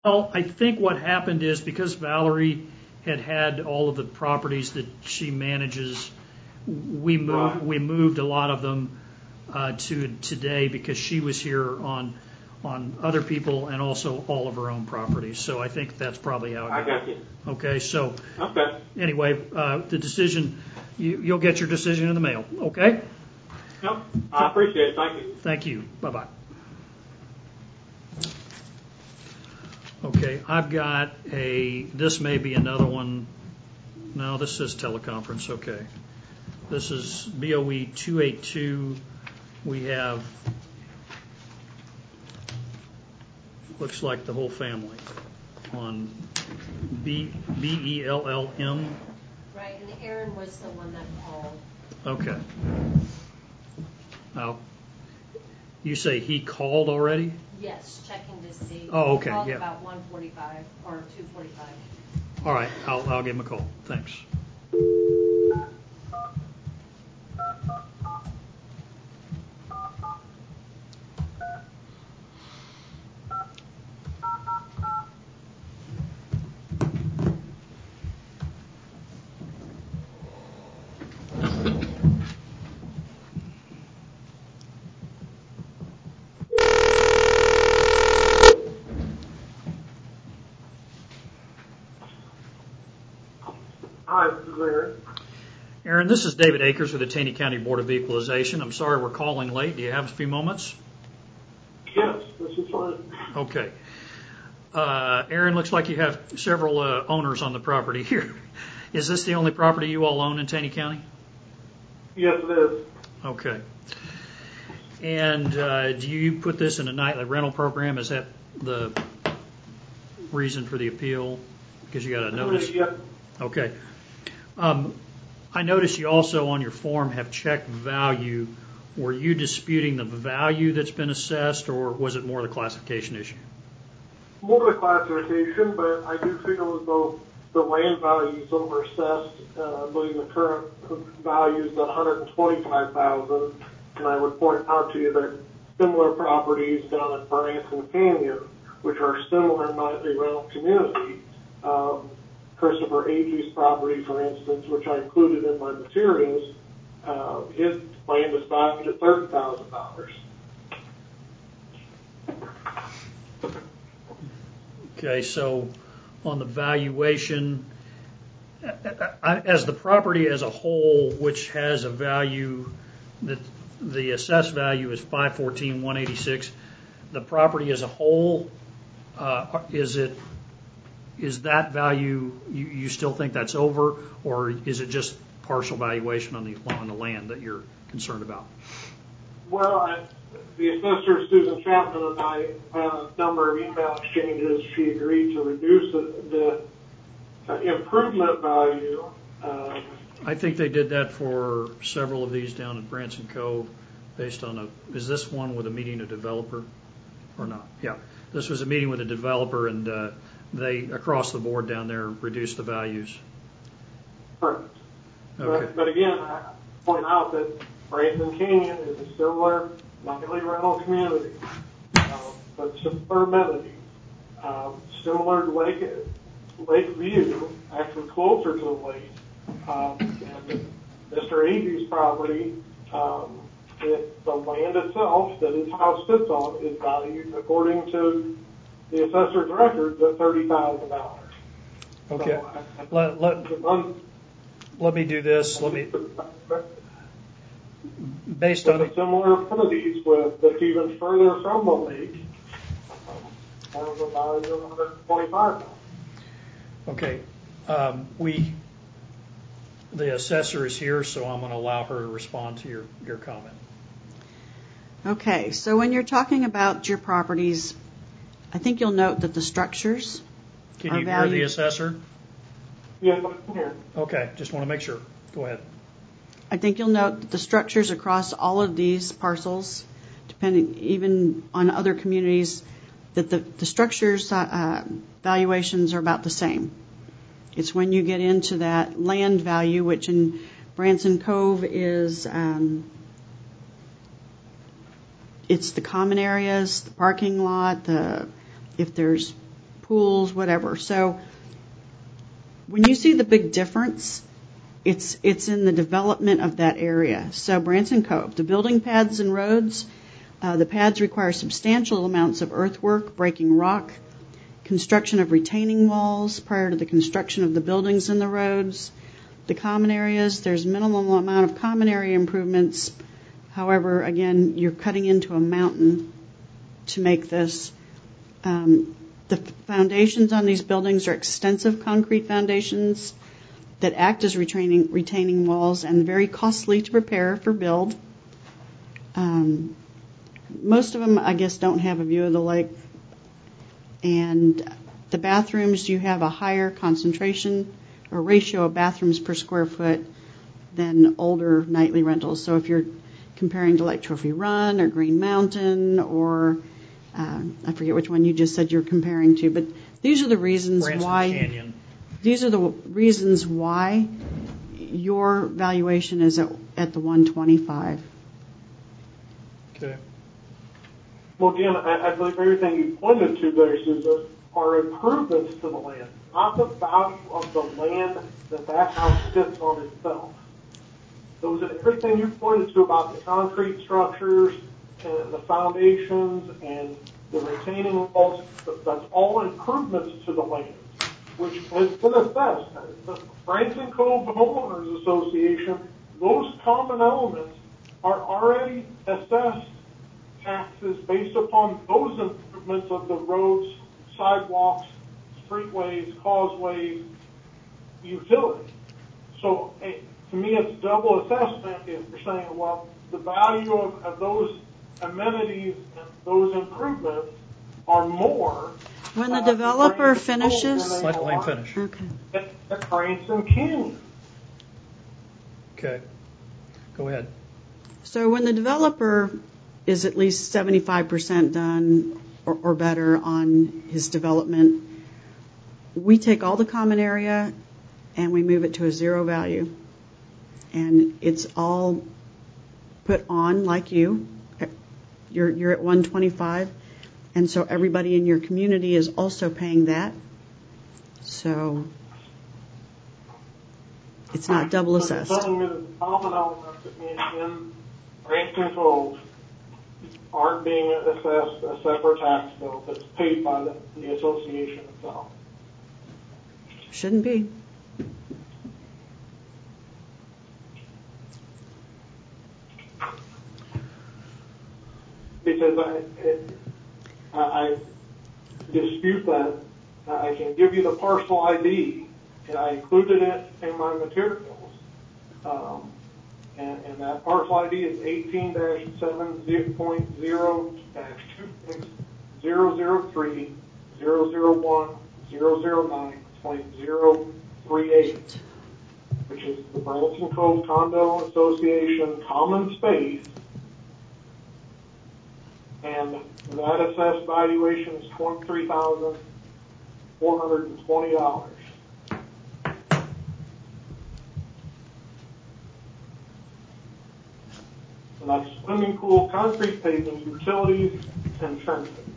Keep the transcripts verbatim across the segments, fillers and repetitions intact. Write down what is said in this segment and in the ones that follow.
Well, I think what happened is because Valerie had had all of the properties that she manages, we moved Right. we moved a lot of them uh, to today because she was here on on other people and also all of her own properties. So I think that's probably how it I got. got you. Okay, so Okay. anyway, uh, the decision, you, you'll get your decision in the mail. Okay. Yep. I appreciate it. Thank you. Thank you. Bye bye. Okay, I've got a, this may be another one. No, this says teleconference. Okay. This is B O E two eighty-two. We have, looks like the whole family on B B E L L M. Right, and Aaron was the one that called. Okay. Now, you say he called already? Yes, checking to see. Oh, okay, He called yeah. about one forty-five or two forty-five. All right, I'll, I'll give him a call. Thanks. Hi, this is Aaron. Aaron, this is David Akers with the Taney County Board of Equalization. I'm sorry we're calling late. Do you have a few moments? Yes, this is fine. Okay. Uh, Aaron, looks like you have several uh, owners on the property here. Is this the only property you all own in Taney County? Yes, it is. Okay. And uh, do you put this in a nightly rental program? Is that the reason for the appeal? Because you got a notice? Yes. Okay. Um, I notice you also on your form have checked value. Were you disputing the value that's been assessed, or was it more the classification issue? More the classification, but I do feel as though the land value is overassessed. Uh, I believe the current value is one hundred twenty-five thousand dollars, and I would point out to you that similar properties down at Branson Canyon, which are similar nightly rental community, um, Christopher Agey's property, for instance, which I included in my materials, uh, his land is valued at thirty thousand dollars. Okay, so on the valuation, as the property as a whole, which has a value that the assessed value is five fourteen one eighty-six, the property as a whole, uh, is it is that value, you, you still think that's over, or is it just partial valuation on the on the land that you're concerned about? Well, I, the assessor, Susan Chapman, and I had a number of email exchanges. She agreed to reduce the, the uh, improvement value. Um, I think they did that for several of these down at Branson Cove based on a, is this one with a meeting a developer or not? Yeah, this was a meeting with a developer, and uh, they, across the board down there, reduced the values. Perfect. Okay. But, but again, I point out that Branson Canyon is a similar nightly rental community, uh, but similar amenities, um, similar to Lake, Lake View, actually closer to the lake. Um, and Mister Agey's property, um, it, the land itself that his house sits on is valued, according to the assessor's records, at thirty thousand dollars. Okay. So, I, let, let, let me do this. Let me, based on the similar affinities with that's even further from the lake, um, has a value of one hundred twenty-five thousand dollars. Okay. Um, we, the assessor is here, so I'm going to allow her to respond to your, your comment. Okay, so when you're talking about your properties, I think you'll note that the structures Can are you hear valued. the assessor? Yes, I can hear. Okay, just want to make sure. Go ahead. I think you'll note that the structures across all of these parcels, depending even on other communities, that the, the structures uh, valuations are about the same. It's when you get into that land value, which in Branson Cove is, um, it's the common areas, the parking lot, the if there's pools, whatever. So when you see the big difference, it's it's in the development of that area. So Branson Cove, the building pads and roads, uh, the pads require substantial amounts of earthwork, breaking rock, construction of retaining walls prior to the construction of the buildings and the roads. The common areas, there's minimum amount of common area improvements. However, again, you're cutting into a mountain to make this. Um, the foundations on these buildings are extensive concrete foundations that act as retaining, retaining walls and very costly to prepare for build. Um, most of them, I guess, don't have a view of the lake. And the bathrooms, you have a higher concentration or ratio of bathrooms per square foot than older nightly rentals. So if you're comparing to like Trophy Run or Green Mountain or uh, I forget which one you just said you're comparing to, but these are the reasons Branson why. Canyon. These are the reasons why your valuation is at, at the one twenty-five. Okay. Well, again, I, I believe everything you pointed to there, Susan, are improvements to the land, not the value of the land that that house sits on itself. Those are everything you pointed to about the concrete structures and the foundations and the retaining walls. That's all improvements to the land, which has been assessed. The Branson Cove Homeowners Association, those common elements are already assessed taxes based upon those improvements of the roads, sidewalks, streetways, causeways, utilities. So eh, to me, it's double assessment if you're saying, well, the value of, of those amenities and those improvements are more. When the uh, developer in Branson Cove finishes. than they Let Lane are finish. Okay. At, at Branson Canyon. Okay. Go ahead. So when the developer is at least seventy-five percent done or, or better on his development, we take all the common area and we move it to a zero value. And it's all put on like you. You're, you're at one twenty-five. And so everybody in your community is also paying that. So it's not double assessed. So you're telling me that the common elements in, in Branson Cove aren't being assessed a separate tax bill that's paid by the, the association itself. Shouldn't be. Because I, it, I, I dispute that. I can give you the parcel I D, and I included it in my materials. Um, and, and that parcel I D is eighteen dash seven point zero dash two six zero zero three zero zero one zero zero nine point zero three eight, which is the Branson Cove Condo Association common space. And that assessed valuation is twenty-three thousand four hundred twenty dollars. And that's swimming pool, concrete paving, utilities, and fencing.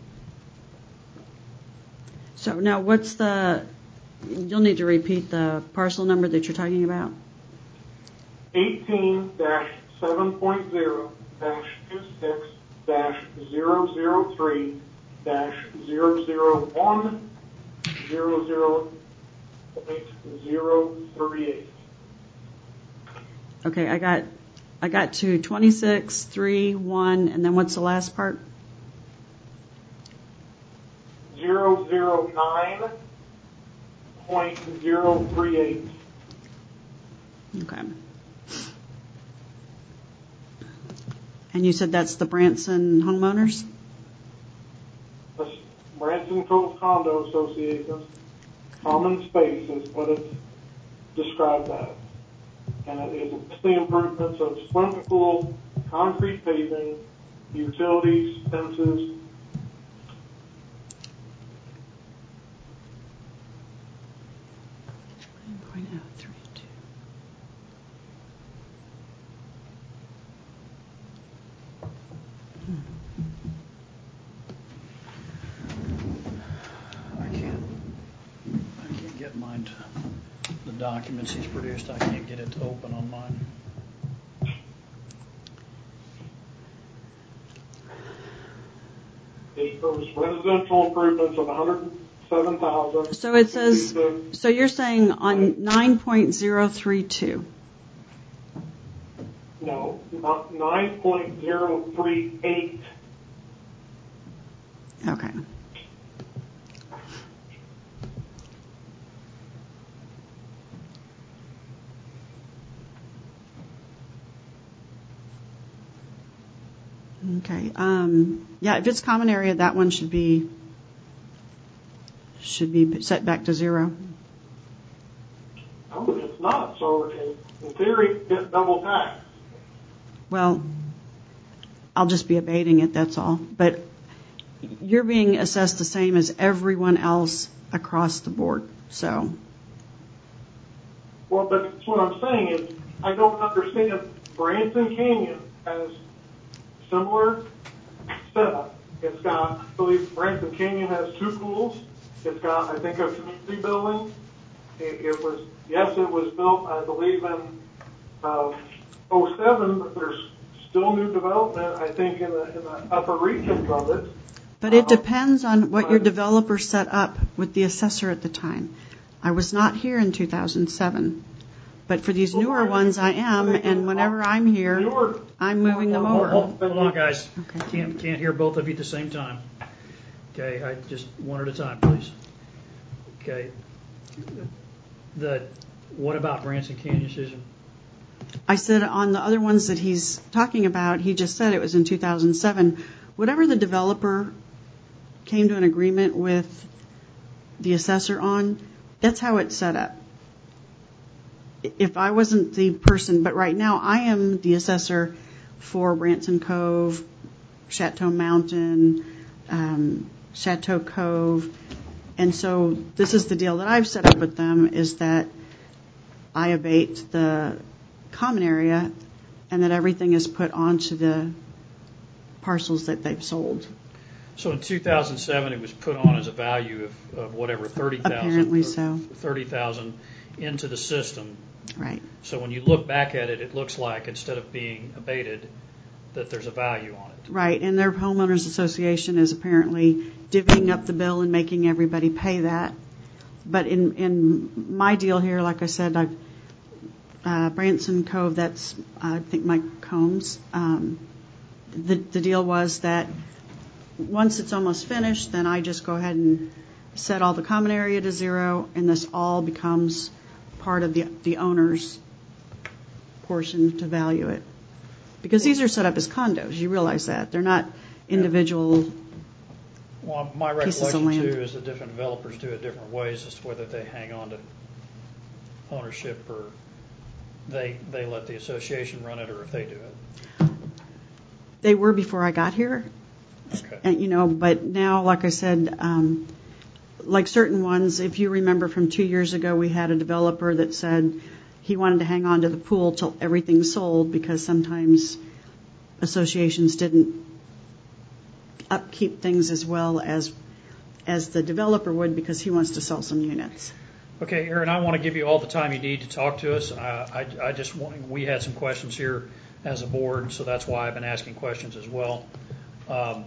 So now what's the, you'll need to repeat the parcel number that you're talking about. eighteen dash seven point zero dash two six dash zero zero three dash zero zero one zero zero point zero three eight. Okay, I got, I got to twenty-six, three, one, and then what's the last part? Zero zero nine point zero three eight. Okay. And you said that's the Branson homeowners? The Branson Cove Condo Association common space is what it's described as. And it is the improvements of swimming pool, concrete paving, utilities, fences. point oh three two. I find the documents he's produced. I can't get it to open on mine. It was residential improvements of one hundred seven thousand. So it says, so you're saying on nine point zero three two. No, not nine point zero three eight. Okay. Okay. Um, yeah, if it's common area, that one should be should be set back to zero. No, it's not. So in, in theory, it's double tax. Well, I'll just be abating it, that's all. But you're being assessed the same as everyone else across the board. So. Well, but that's what I'm saying is I don't understand. Branson Canyon has similar setup. It's got, I believe Branson Canyon has two pools. It's got, I think, a community building. It, it was, yes, it was built, I believe, in um, oh seven, but there's still new development, I think, in the, in the upper regions of it. But it Um, depends on what your developer set up with the assessor at the time. I was not here in two thousand seven. But for these newer ones, I am, and whenever I'm here, I'm moving them Hold, over. hold, hold on, guys. Okay. Can't can't hear both of you at the same time. Okay, I just one at a time, please. Okay. The what about Branson Canyon, Susan? I said on the other ones that he's talking about, he just said it was in two thousand seven. Whatever the developer came to an agreement with the assessor on, that's how it's set up. If I wasn't the person, but right now I am the assessor for Branson Cove, Chateau Mountain, um, Chateau Cove, and so this is the deal that I've set up with them, is that I abate the common area and that everything is put onto the parcels that they've sold. So in two thousand seven, it was put on as a value of, of whatever, thirty thousand dollars. Apparently so. thirty thousand dollars into the system. Right. So when you look back at it, it looks like instead of being abated, that there's a value on it. Right, and their homeowners association is apparently divvying up the bill and making everybody pay that. But in in my deal here, like I said, I've uh, Branson Cove. That's I think Mike Combs. Um, the the deal was that once it's almost finished, then I just go ahead and set all the common area to zero, and this all becomes part of the the owner's portion to value it. Because these are set up as condos. You realize that. They're not individual Well, my pieces of recollection land. too is that different developers do it different ways as to whether they hang on to ownership or they they let the association run it, or if they do it. They were before I got here. Okay. And, you know, but now, like I said, um, like certain ones, if you remember from two years ago, we had a developer that said he wanted to hang on to the pool till everything sold because sometimes associations didn't upkeep things as well as as the developer would because he wants to sell some units. Okay, Aaron, I want to give you all the time you need to talk to us. I, I, I just want, we had some questions here as a board, so that's why I've been asking questions as well. Um,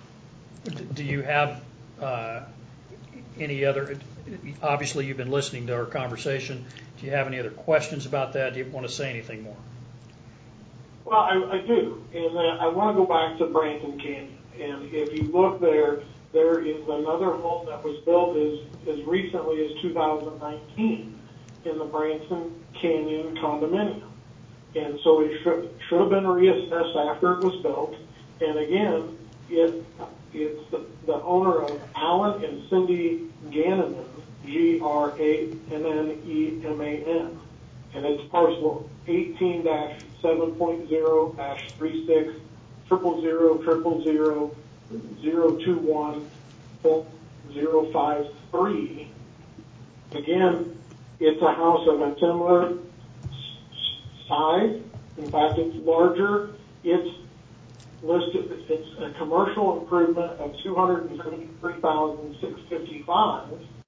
do you have uh, any other, obviously you've been listening to our conversation. Do you have any other questions about that? Do you want to say anything more? Well, I, I do, and uh, I want to go back to Branson Canyon. And if you look there, there is another home that was built as, as recently as two thousand nineteen in the Branson Canyon condominium. And so it should, should have been reassessed after it was built. And again, it, it's the, the owner of Alan and Cindy Ganneman, G R A N N E M A N. And it's parcel eighteen dash seven point zero dash three six triple zero triple zero zero two one zero five three. Again, it's a house of a similar size. In fact, it's larger. It's listed. It's a commercial improvement of two hundred seventy-three thousand six hundred fifty-five.